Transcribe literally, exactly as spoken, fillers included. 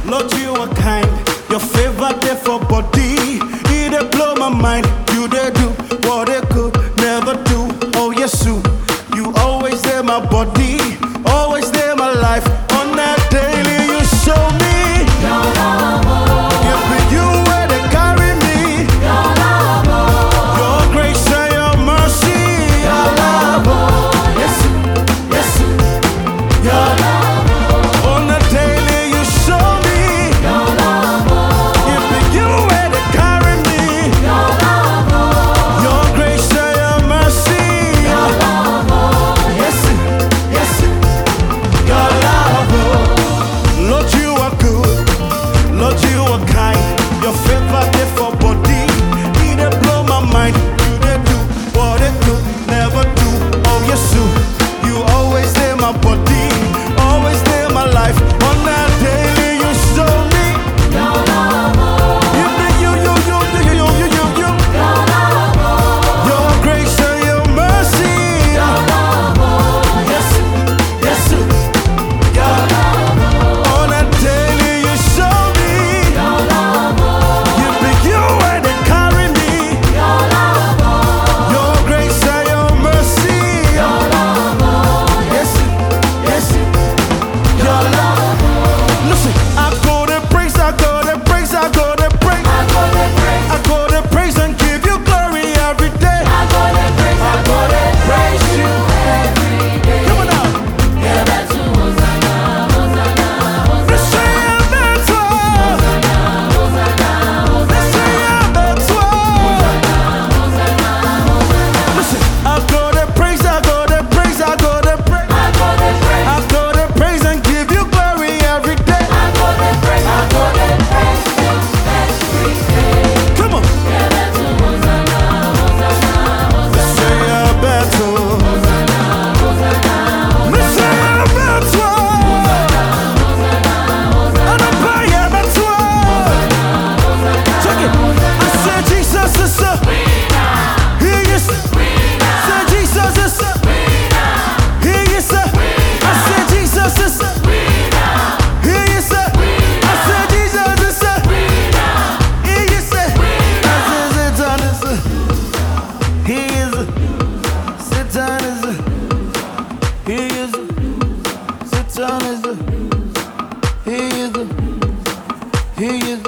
Lord, you are kind. Your favor there for body. It dey blow my mind. You dey do what they could never do. Oh yes, you. You always there my body. Always there my life. On that daily you show me. Your love, oh. It be you where they carry me. Your love, oh. Your grace and your mercy. Your love, oh. Yes, yes. Your love, oh. On the daily you show me. Your love, oh. It be you where they carry me. Your love, oh. Your grace and your mercy. Your love, oh. Yes, yes. Your love, oh. Lord, you are good. Lord, you are kind. Your favor there for body. It dey blow my mind. You dey do what they could never do. Oh yes, you. You always there my body. Always there my life. On that daily you show me. Your love, oh. You be you, you, you, you, you, you, you, you. Your love, oh. Your grace and your mercy. Your love, oh. Yes, yes, Your love, oh. on a daily you show me. Your love, oh. You be you where they carry me. Your love, oh. Your grace and your mercy. Your love, oh. Yes, yes, Your love, oh. listen, I go to praise, I go to praise, I go to praise. I go to praise. I go to praise and give you glory every day. I go to praise. I go to praise you every day. Come on now. Yeah, that's who Hosanna, Hosanna, Hosanna. Let's say I'm better. Let's say I'm better. Listen, I go to praise, I go to praise, I go to praise. I go to praise. I go to praise and give you glory every day. I go to praise. I go to praise you every day. Come on. Yeah, that's who Hosanna, Hosanna, Let's say I'm better. Hosanna, Hosanna, Let's say I'm better. And I'm buying better. Check it. I said Jesus is a He is Said Jesus is a He is a I said Jesus is a He is a I said Jesus is a He is a I said Satan is a He is a Satan is a He is a Satan is a He is a He is a